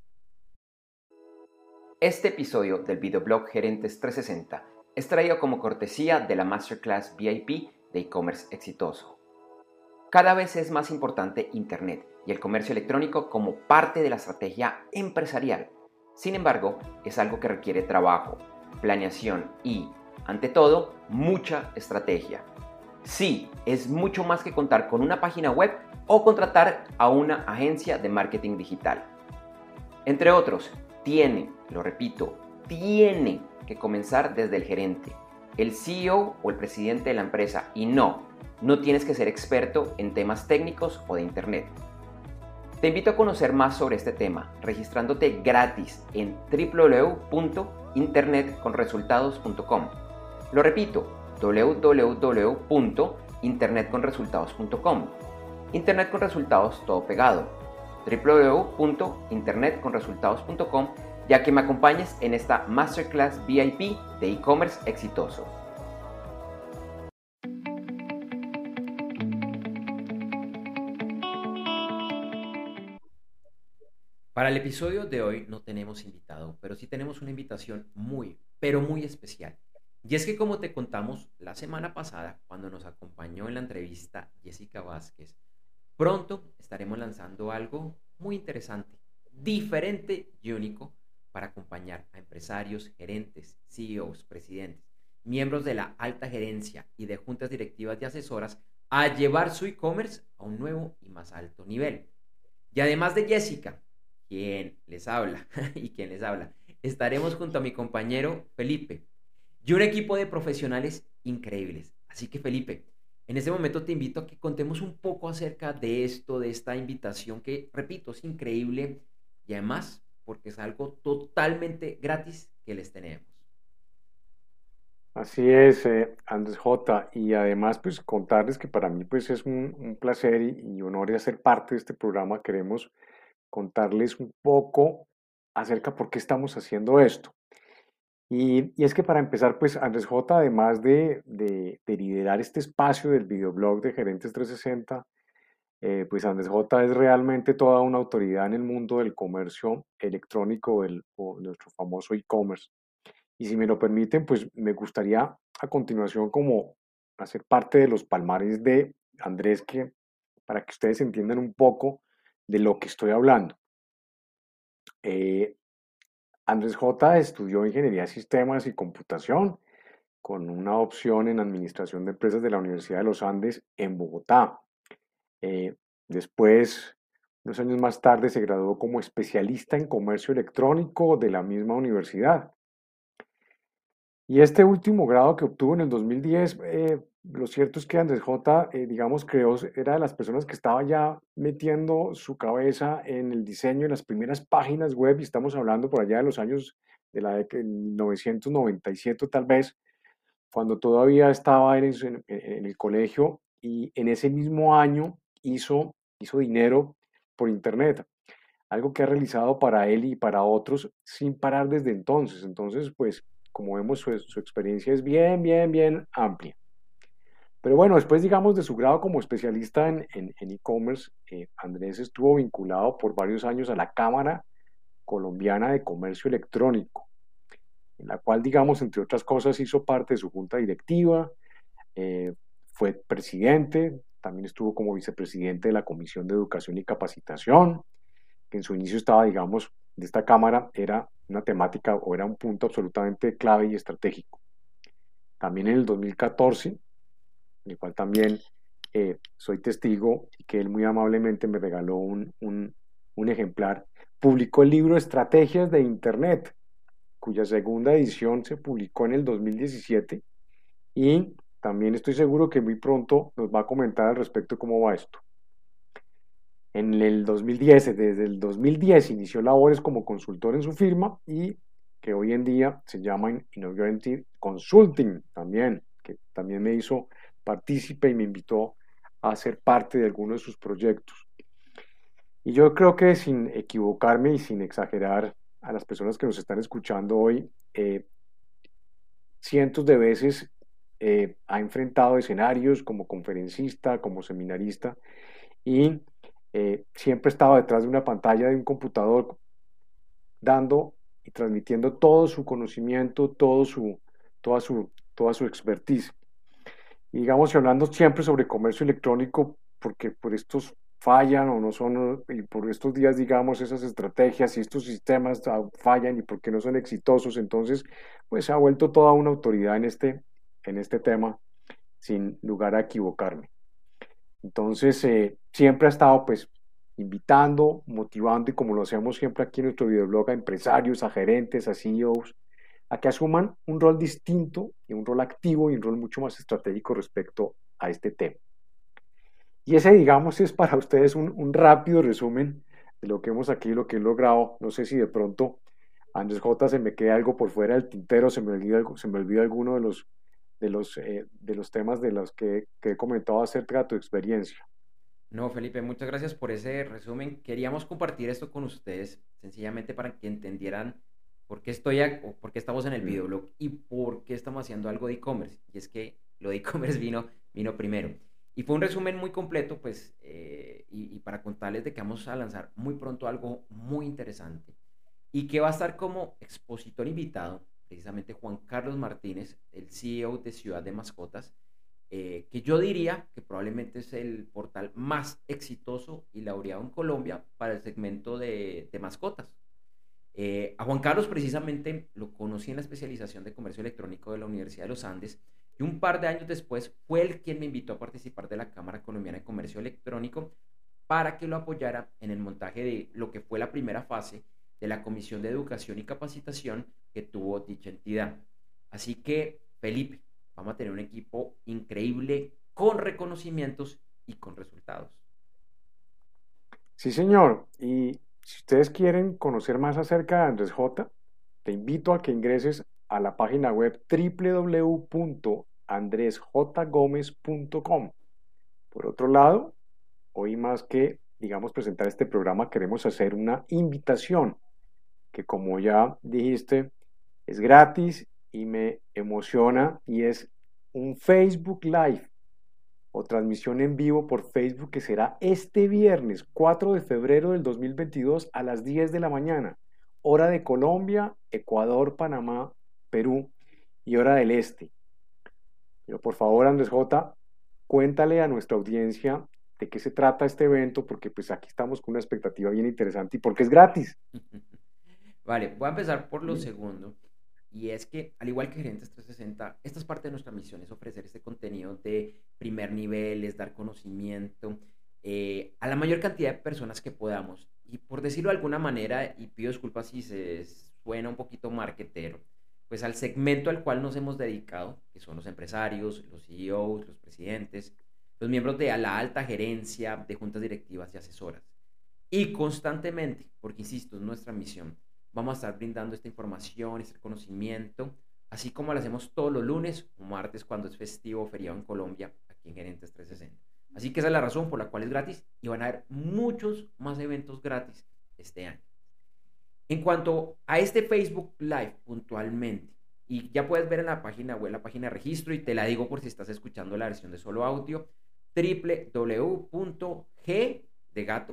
Este episodio del videoblog Gerentes trescientos sesenta es traído como cortesía de la Masterclass V I P de e-commerce exitoso. Cada vez es más importante Internet y el comercio electrónico como parte de la estrategia empresarial. Sin embargo, es algo que requiere trabajo, planeación y, ante todo, mucha estrategia. Sí, es mucho más que contar con una página web o contratar a una agencia de marketing digital. Entre otros, tiene, lo repito, tiene que comenzar desde el gerente, el C E O o el presidente de la empresa. Y no, no tienes que ser experto en temas técnicos o de internet. Te invito a conocer más sobre este tema registrándote gratis en w w w punto internet con resultados punto com. Lo repito, w w w punto internet con resultados punto com. Internet con resultados todo pegado. w w w punto internet con resultados punto com, ya que me acompañes en esta Masterclass V I P de e-commerce exitoso. Para el episodio de hoy no tenemos invitado, pero sí tenemos una invitación muy, pero muy especial. Y es que, como te contamos la semana pasada, cuando nos acompañó en la entrevista Jessica Vázquez, pronto estaremos lanzando algo muy interesante, diferente y único para acompañar a empresarios, gerentes, C E Os, presidentes, miembros de la alta gerencia y de juntas directivas y asesoras a llevar su e-commerce a un nuevo y más alto nivel. Y además de Jessica, quien les habla y quien les habla, estaremos junto a mi compañero Felipe y un equipo de profesionales increíbles. Así que, Felipe, en este momento te invito a que contemos un poco acerca de esto, de esta invitación que, repito, es increíble y además porque es algo totalmente gratis que les tenemos. Así es, eh, Andrés J. Y además, pues contarles que para mí pues es un, un placer y, y honor de ser parte de este programa. Queremos contarles un poco acerca de por qué estamos haciendo esto. Y, y es que para empezar, pues Andrés J., además de, de, de liderar este espacio del videoblog de Gerentes trescientos sesenta, eh, pues Andrés J. es realmente toda una autoridad en el mundo del comercio electrónico, el, o nuestro famoso e-commerce. Y si me lo permiten, pues me gustaría a continuación como hacer parte de los palmares de Andrés, que, para que ustedes entiendan un poco de lo que estoy hablando. Eh, Andrés J. estudió Ingeniería de Sistemas y Computación con una opción en Administración de Empresas de la Universidad de los Andes en Bogotá. Eh, después, unos años más tarde, se graduó como especialista en Comercio Electrónico de la misma universidad. Y este último grado que obtuvo en el dos mil diez, eh, lo cierto es que Andrés J., eh, digamos, creó, era de las personas que estaba ya metiendo su cabeza en el diseño de las primeras páginas web, y estamos hablando por allá de los años de la década de mil novecientos noventa y siete tal vez, cuando todavía estaba en, en, en el colegio, y en ese mismo año hizo, hizo dinero por internet, algo que ha realizado para él y para otros sin parar desde entonces. Entonces, pues, como vemos, su, su experiencia es bien, bien, bien amplia. Pero bueno, después, digamos, de su grado como especialista en, en, en e-commerce, eh, Andrés estuvo vinculado por varios años a la Cámara Colombiana de Comercio Electrónico, en la cual, digamos, entre otras cosas, hizo parte de su junta directiva, eh, fue presidente, también estuvo como vicepresidente de la Comisión de Educación y Capacitación, que en su inicio estaba, digamos, de esta Cámara, era una temática o era un punto absolutamente clave y estratégico. También en el dos mil catorce, en el cual también eh, soy testigo y que él muy amablemente me regaló un, un, un ejemplar, publicó el libro Estrategias de Internet, cuya segunda edición se publicó en el dos mil diecisiete, y también estoy seguro que muy pronto nos va a comentar al respecto cómo va esto. En el dos mil diez, desde el dos mil diez inició labores como consultor en su firma, y que hoy en día se llama Innovative Consulting también, que también me hizo partícipe y me invitó a ser parte de algunos de sus proyectos. Y yo creo que, sin equivocarme y sin exagerar a las personas que nos están escuchando hoy, eh, cientos de veces eh, ha enfrentado escenarios como conferencista, como seminarista, y eh, siempre estaba detrás de una pantalla de un computador dando y transmitiendo todo su conocimiento, todo su, toda, su, toda su expertise. Y digamos, y hablando siempre sobre comercio electrónico, porque por estos fallan o no son, y por estos días, digamos, esas estrategias y estos sistemas fallan y porque no son exitosos. Entonces, pues se ha vuelto toda una autoridad en este, en este tema, sin lugar a equivocarme. Entonces, eh, siempre ha estado, pues, invitando, motivando, y como lo hacemos siempre aquí en nuestro videoblog, a empresarios, a gerentes, a C E Os, a que asuman un rol distinto y un rol activo y un rol mucho más estratégico respecto a este tema. Y ese, digamos, es para ustedes un, un rápido resumen de lo que hemos aquí, lo que he logrado. No sé si de pronto, Andrés J, se me queda algo por fuera del tintero, se me olvida, algo, se me olvida alguno de los, de los, eh, de los temas de los que, que he comentado acerca de tu experiencia. No, Felipe, muchas gracias por ese resumen. Queríamos compartir esto con ustedes, sencillamente para que entendieran por qué estoy a, o por qué estamos en el videoblog y por qué estamos haciendo algo de e-commerce. Y es que lo de e-commerce vino, vino primero. Y fue un resumen muy completo, pues, eh, y, y para contarles de que vamos a lanzar muy pronto algo muy interesante y que va a estar como expositor invitado, precisamente Juan Carlos Martínez, el C E O de Ciudad de Mascotas, eh, que yo diría que probablemente es el portal más exitoso y laureado en Colombia para el segmento de, de mascotas. Eh, a Juan Carlos precisamente lo conocí en la especialización de comercio electrónico de la Universidad de los Andes y un par de años después fue él quien me invitó a participar de la Cámara Colombiana de Comercio Electrónico para que lo apoyara en el montaje de lo que fue la primera fase de la Comisión de Educación y Capacitación que tuvo dicha entidad. Así que, Felipe, vamos a tener un equipo increíble con reconocimientos y con resultados. Sí, señor. Y si ustedes quieren conocer más acerca de Andrés J, te invito a que ingreses a la página web w w w punto andres j gómez punto com. Por otro lado, hoy más que, digamos, presentar este programa, queremos hacer una invitación que, como ya dijiste, es gratis y me emociona, y es un Facebook Live o transmisión en vivo por Facebook que será este viernes cuatro de febrero del dos mil veintidós a las diez de la mañana, hora de Colombia, Ecuador, Panamá, Perú y hora del este. Pero por favor, Andrés J, cuéntale a nuestra audiencia de qué se trata este evento, porque pues aquí estamos con una expectativa bien interesante y porque es gratis. Vale, voy a empezar por lo segundo, y es que, al igual que Gerentes trescientos sesenta, esta es parte de nuestra misión, es ofrecer este contenido de primer nivel, es dar conocimiento eh, a la mayor cantidad de personas que podamos. Y por decirlo de alguna manera, y pido disculpas si se suena un poquito marketero, pues al segmento al cual nos hemos dedicado, que son los empresarios, los C E Os, los presidentes, los miembros de la alta gerencia, de juntas directivas y asesoras. Y constantemente, porque insisto, es nuestra misión, vamos a estar brindando esta información, este conocimiento, así como lo hacemos todos los lunes o martes cuando es festivo o feriado en Colombia, aquí en Gerentes trescientos sesenta. Así que esa es la razón por la cual es gratis y van a haber muchos más eventos gratis este año. En cuanto a este Facebook Live puntualmente, y ya puedes ver en la página web, la página de registro, y te la digo por si estás escuchando la versión de solo audio, w w w punto g de gato,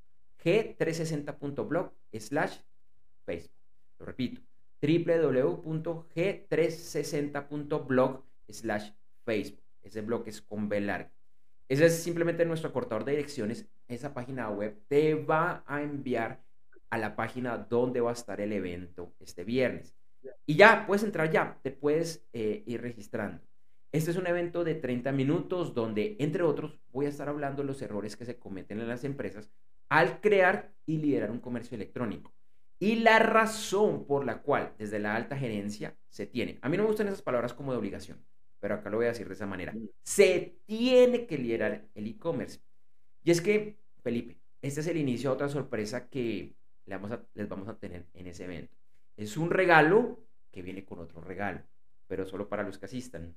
g trescientos sesenta punto blog slash Facebook. Lo repito, w w w punto g trescientos sesenta punto blog slash Facebook. Ese blog es con B larga. Ese es simplemente nuestro cortador de direcciones. Esa página web te va a enviar a la página donde va a estar el evento este viernes. Y ya, puedes entrar ya, te puedes eh, ir registrando. Este es un evento de treinta minutos donde, entre otros, voy a estar hablando de los errores que se cometen en las empresas al crear y liderar un comercio electrónico. Y la razón por la cual desde la alta gerencia se tiene, a mí no me gustan esas palabras como de obligación, pero acá lo voy a decir de esa manera, se tiene que liderar el e-commerce. Y es que, Felipe, este es el inicio a otra sorpresa que les vamos a, les vamos a tener en ese evento. Es un regalo que viene con otro regalo, pero solo para los que asistan.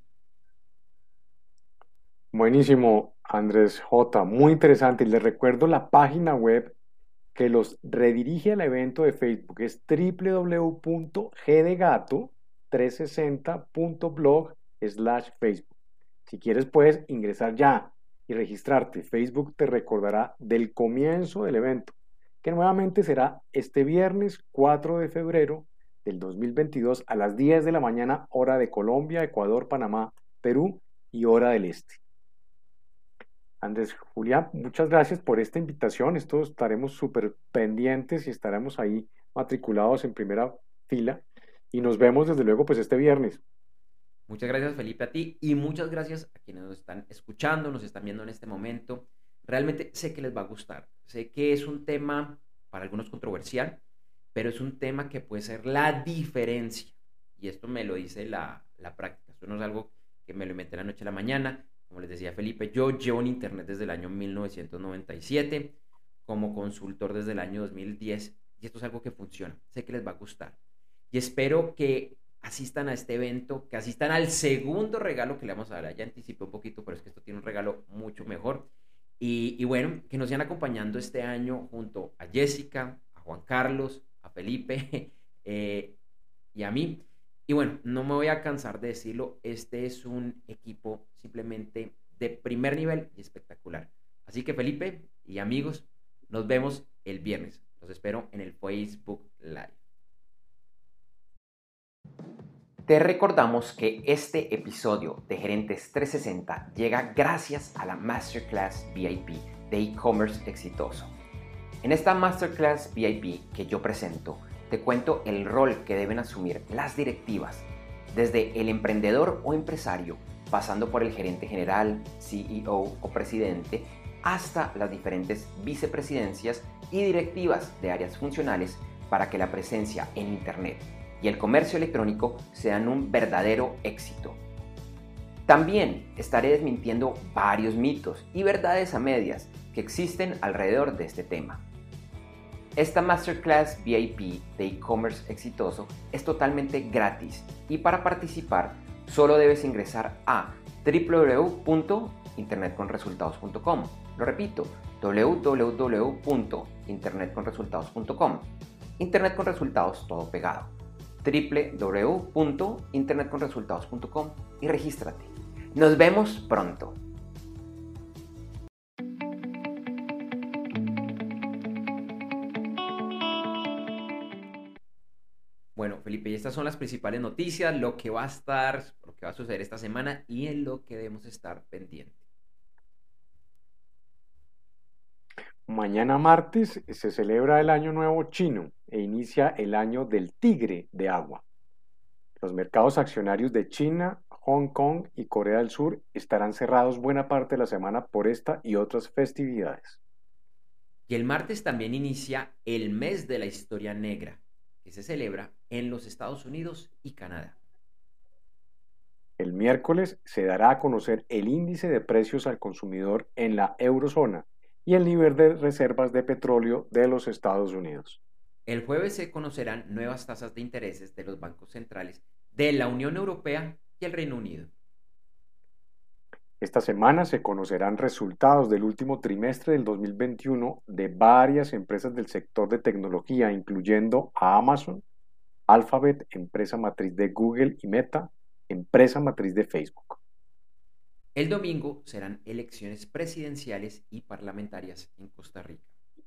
Buenísimo, Andrés J, muy interesante. Les recuerdo la página web que los redirige al evento de Facebook, es w w w punto g de gato trescientos sesenta punto blog slash Facebook. Si quieres puedes ingresar ya y registrarte. Facebook te recordará del comienzo del evento, que nuevamente será este viernes cuatro de febrero del dos mil veintidós a las diez de la mañana, hora de Colombia, Ecuador, Panamá, Perú y hora del este. Andrés, Julián, muchas gracias por esta invitación. Esto estaremos súper pendientes y estaremos ahí matriculados en primera fila. Y nos vemos desde luego pues este viernes. Muchas gracias, Felipe, a ti, y muchas gracias a quienes nos están escuchando, nos están viendo en este momento. Realmente sé que les va a gustar. Sé que es un tema para algunos controversial, pero es un tema que puede ser la diferencia. y esto me lo dice la, la práctica, esto no es algo que me lo inventé la noche a la mañana. Como les decía Felipe, yo llevo en internet desde el año mil novecientos noventa y siete, como consultor desde el año dos mil diez, y esto es algo que funciona, sé que les va a gustar, y espero que asistan a este evento, que asistan al segundo regalo que le vamos a dar. Ya anticipé un poquito, pero es que esto tiene un regalo mucho mejor. Y, y bueno, que nos sigan acompañando este año junto a Jessica, a Juan Carlos, a Felipe eh, y a mí. Y bueno, no me voy a cansar de decirlo, este es un equipo simplemente de primer nivel y espectacular. Así que Felipe y amigos, nos vemos el viernes. Los espero en el Facebook Live. Te recordamos que este episodio de Gerentes trescientos sesenta llega gracias a la Masterclass V I P de e-commerce exitoso. En esta Masterclass V I P que yo presento, te cuento el rol que deben asumir las directivas, desde el emprendedor o empresario, pasando por el gerente general, C E O o presidente, hasta las diferentes vicepresidencias y directivas de áreas funcionales para que la presencia en Internet y el comercio electrónico sean un verdadero éxito. También estaré desmintiendo varios mitos y verdades a medias que existen alrededor de este tema. Esta Masterclass V I P de e-commerce exitoso es totalmente gratis y para participar solo debes ingresar a w w w punto internet con resultados punto com. Lo repito, w w w punto internet con resultados punto com. Internet con resultados todo pegado. w w w punto internet con resultados punto com y regístrate. Nos vemos pronto. Bueno, Felipe, y estas son las principales noticias, lo que va a estar, lo que va a suceder esta semana y en lo que debemos estar pendientes. Mañana martes se celebra el Año Nuevo Chino e inicia el Año del Tigre de Agua. Los mercados accionarios de China, Hong Kong y Corea del Sur estarán cerrados buena parte de la semana por esta y otras festividades. Y el martes también inicia el Mes de la Historia Negra, que se celebra en los Estados Unidos y Canadá. El miércoles se dará a conocer el índice de precios al consumidor en la eurozona y el nivel de reservas de petróleo de los Estados Unidos. El jueves se conocerán nuevas tasas de intereses de los bancos centrales de la Unión Europea y el Reino Unido. Esta semana se conocerán resultados del último trimestre del dos mil veintiuno de varias empresas del sector de tecnología, incluyendo a Amazon, Alphabet, empresa matriz de Google, y Meta, empresa matriz de Facebook. El domingo serán elecciones presidenciales y parlamentarias en Costa Rica.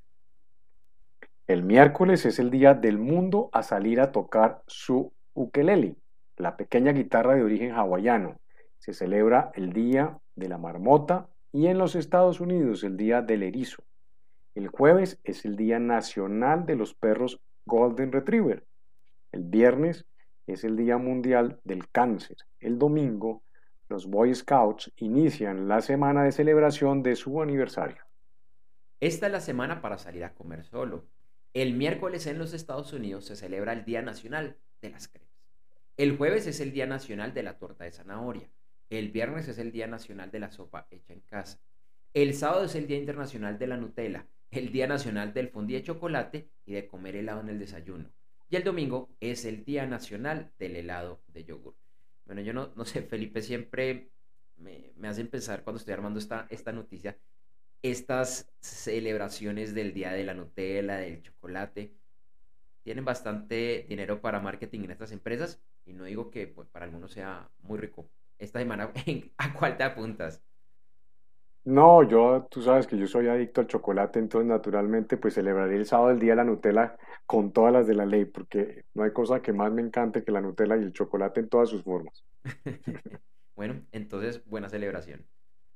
El miércoles es el día del mundo a salir a tocar su ukelele, la pequeña guitarra de origen hawaiano. Se celebra el Día de la Marmota y en los Estados Unidos el Día del Erizo. El jueves es el Día Nacional de los Perros Golden Retriever. El viernes es el Día Mundial del Cáncer. El domingo, los Boy Scouts inician la semana de celebración de su aniversario. Esta es la semana para salir a comer solo. El miércoles en los Estados Unidos se celebra el Día Nacional de las Crepas. El jueves es el Día Nacional de la Torta de Zanahoria. El viernes es el Día Nacional de la Sopa hecha en casa. El sábado es el Día Internacional de la Nutella, el Día Nacional del fondue de chocolate y de comer helado en el desayuno. Y el domingo es el Día Nacional del helado de yogur. Bueno, yo no, no sé, Felipe siempre me, me hace pensar cuando estoy armando esta, esta noticia, estas celebraciones del Día de la Nutella, del chocolate, tienen bastante dinero para marketing en estas empresas y no digo que pues, para algunos sea muy rico. Esta semana, ¿a cuál te apuntas? No, yo, tú sabes que yo soy adicto al chocolate, entonces naturalmente pues celebraré el sábado el Día de la Nutella con todas las de la ley, porque no hay cosa que más me encante que la Nutella y el chocolate en todas sus formas. Bueno, entonces, buena celebración.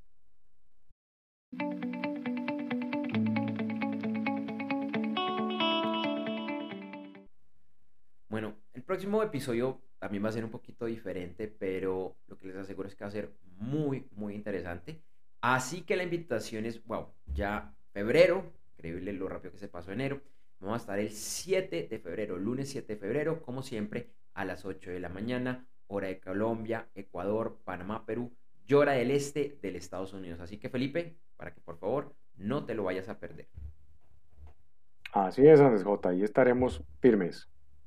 Bueno, el próximo episodio también va a ser un poquito diferente, pero lo que les aseguro es que va a ser muy, muy interesante. Así que la invitación es, wow, ya febrero, increíble lo rápido que se pasó enero. Vamos a estar el siete de febrero, lunes siete de febrero, como siempre, a las ocho de la mañana, hora de Colombia, Ecuador, Panamá, Perú y hora del este del Estados Unidos. Así que Felipe, para que por favor no te lo vayas a perder. Así es, Andrés J, ahí estaremos firmes.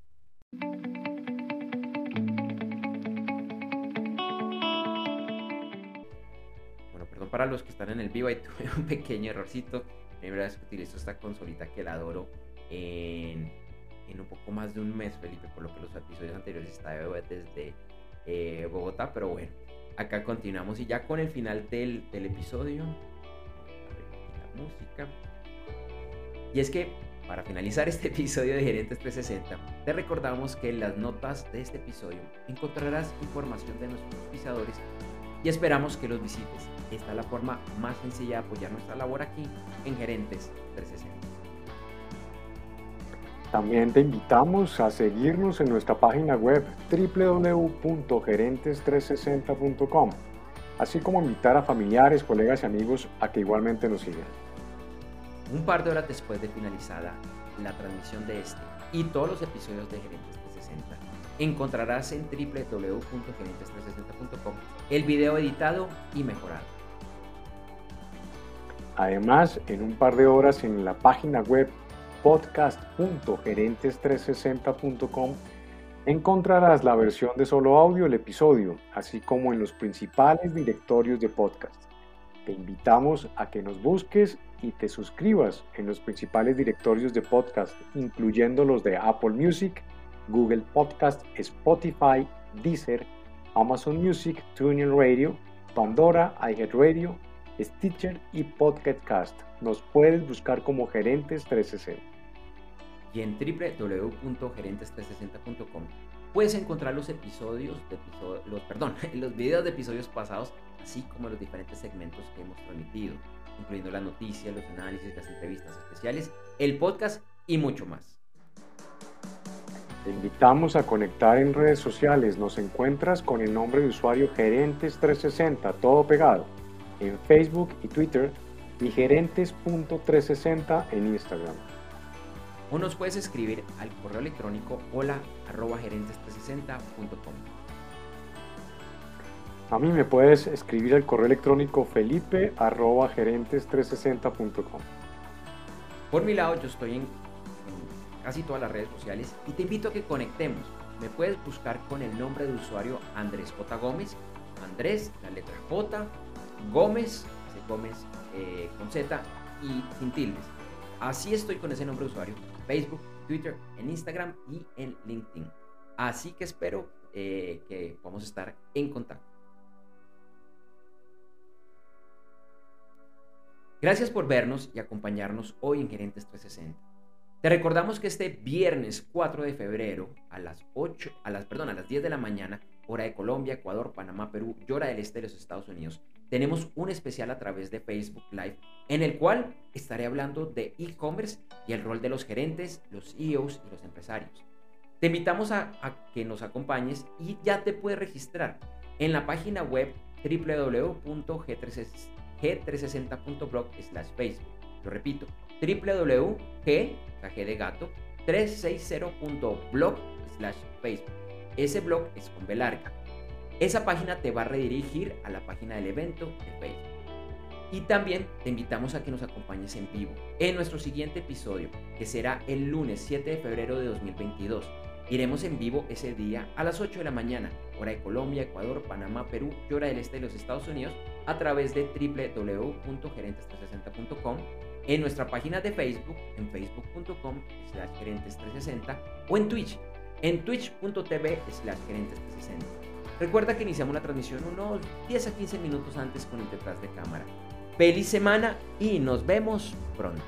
Bueno, perdón para los que están en el vivo, ahí tuve un pequeño errorcito. Primera vez que utilizo esta consolita que la adoro en, en un poco más de un mes, Felipe, por lo que los episodios anteriores estaba desde eh, Bogotá, pero bueno, acá continuamos y ya con el final del, del episodio. La música. Y es que para finalizar este episodio de Gerentes trescientos sesenta, te recordamos que en las notas de este episodio encontrarás información de nuestros auspiciadores y esperamos que los visites. Esta es la forma más sencilla de apoyar nuestra labor aquí en Gerentes trescientos sesenta. También te invitamos a seguirnos en nuestra página web doble u doble u doble u punto gerentes trescientos sesenta punto com, así como invitar a familiares, colegas y amigos a que igualmente nos sigan. Un par de horas después de finalizada la transmisión de este y todos los episodios de Gerentes trescientos sesenta, encontrarás en doble u doble u doble u punto gerentes trescientos sesenta punto com el video editado y mejorado. Además, en un par de horas en la página web podcast punto gerentes trescientos sesenta punto com encontrarás la versión de solo audio del episodio, así como en los principales directorios de podcast. Te invitamos a que nos busques y te suscribas en los principales directorios de podcast, incluyendo los de Apple Music, Google Podcast, Spotify, Deezer, Amazon Music, TuneIn Radio, Pandora, iHeartRadio, Stitcher y Podcast Cast. Nos puedes buscar como Gerentes trescientos sesenta. Y en doble u doble u doble u punto gerentes trescientos sesenta punto com puedes encontrar los episodios de episodio, los, perdón, los videos de episodios pasados, así como los diferentes segmentos que hemos transmitido, incluyendo las noticias, los análisis, las entrevistas especiales, el podcast y mucho más. Te invitamos a conectar en redes sociales. Nos encuentras con el nombre de usuario Gerentes trescientos sesenta, todo pegado, en Facebook y Twitter, y gerentes punto trescientos sesenta en Instagram. O nos puedes escribir al correo electrónico hola arroba gerentes trescientos sesenta punto com. A mí me puedes escribir al correo electrónico felipe arroba gerentes trescientos sesenta punto com. Por mi lado, yo estoy en, en casi todas las redes sociales y te invito a que conectemos. Me puedes buscar con el nombre de usuario Andrés J. Gómez. Andrés, la letra J, Gómez, Gómez eh, con Z y sin tildes. Así estoy con ese nombre de usuario. Facebook, Twitter, en Instagram y en LinkedIn. Así que espero eh, que podamos estar en contacto. Gracias por vernos y acompañarnos hoy en Gerentes trescientos sesenta. Te recordamos que este viernes cuatro de febrero a las ocho, a las, perdón, a las diez de la mañana, hora de Colombia, Ecuador, Panamá, Perú y hora del este de los Estados Unidos, tenemos un especial a través de Facebook Live en el cual estaré hablando de e-commerce y el rol de los gerentes, los E Os y los empresarios. Te invitamos a, a que nos acompañes y ya te puedes registrar en la página web doble u doble u doble u punto ge trescientos sesenta punto blog slash Facebook. Lo repito, doble u doble u doble u punto g, la G de gato, trescientos sesenta punto blog slash Facebook. Ese blog es con B larga. Esa página te va a redirigir a la página del evento de Facebook. Y también te invitamos a que nos acompañes en vivo en nuestro siguiente episodio, que será el lunes siete de febrero de dos mil veintidós. Iremos en vivo ese día a las ocho de la mañana, hora de Colombia, Ecuador, Panamá, Perú y hora del este de los Estados Unidos, a través de doble u doble u doble u punto gerentes trescientos sesenta punto com, en nuestra página de Facebook, en facebook punto com slash gerentes trescientos sesenta o en Twitch, en twitch punto tv slash gerentes trescientos sesenta. Recuerda que iniciamos la transmisión unos diez a quince minutos antes con el detrás de cámara. Feliz semana y nos vemos pronto.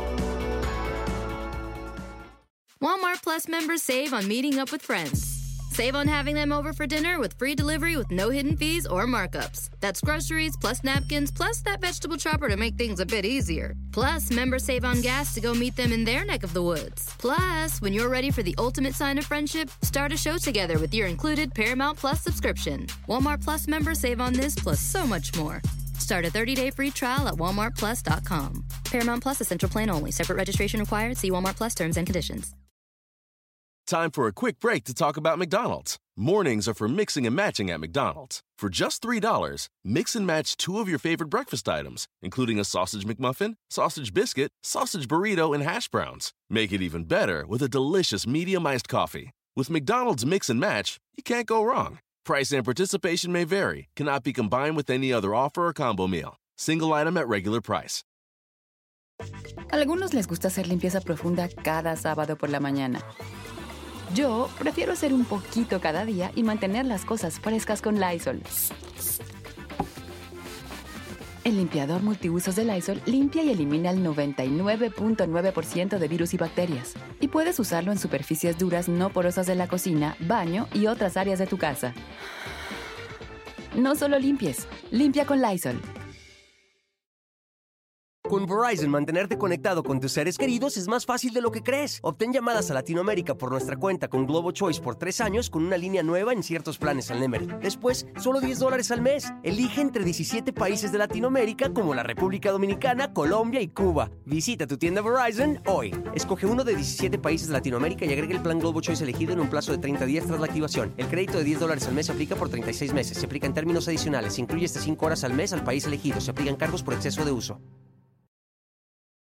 Walmart Plus members save on meeting up with friends. Save on having them over for dinner with free delivery with no hidden fees or markups. That's groceries plus napkins plus that vegetable chopper to make things a bit easier. Plus, members save on gas to go meet them in their neck of the woods. Plus, when you're ready for the ultimate sign of friendship, start a show together with your included Paramount Plus subscription. Walmart Plus members save on this plus so much more. Start a thirty-day free trial at walmart plus dot com. Paramount Plus Essential Plan only. Separate registration required. See Walmart Plus terms and conditions. Time for a quick break to talk about McDonald's. Mornings are for mixing and matching at McDonald's. For just three dollars, mix and match two of your favorite breakfast items, including a sausage McMuffin, sausage biscuit, sausage burrito, and hash browns. Make it even better with a delicious medium iced coffee. With McDonald's Mix and Match, you can't go wrong. Price and participation may vary. Cannot be combined with any other offer or combo meal. Single item at regular price. Algunos les gusta hacer limpieza profunda cada sábado por la mañana. Yo prefiero hacer un poquito cada día y mantener las cosas frescas con Lysol. El limpiador multiusos de Lysol limpia y elimina el noventa y nueve punto nueve por ciento de virus y bacterias. Y puedes usarlo en superficies duras no porosas de la cocina, baño y otras áreas de tu casa. No solo limpies, limpia con Lysol. Con Verizon, mantenerte conectado con tus seres queridos es más fácil de lo que crees. Obtén llamadas a Latinoamérica por nuestra cuenta con Globo Choice por tres años con una línea nueva en ciertos planes al Nemery. Después, solo diez dólares al mes. Elige entre diecisiete países de Latinoamérica como la República Dominicana, Colombia y Cuba. Visita tu tienda Verizon hoy. Escoge uno de diecisiete países de Latinoamérica y agrega el plan Globo Choice elegido en un plazo de treinta días tras la activación. El crédito de diez dólares al mes se aplica por treinta y seis meses. Se aplica en términos adicionales. Se incluye hasta cinco horas al mes al país elegido. Se aplican cargos por exceso de uso.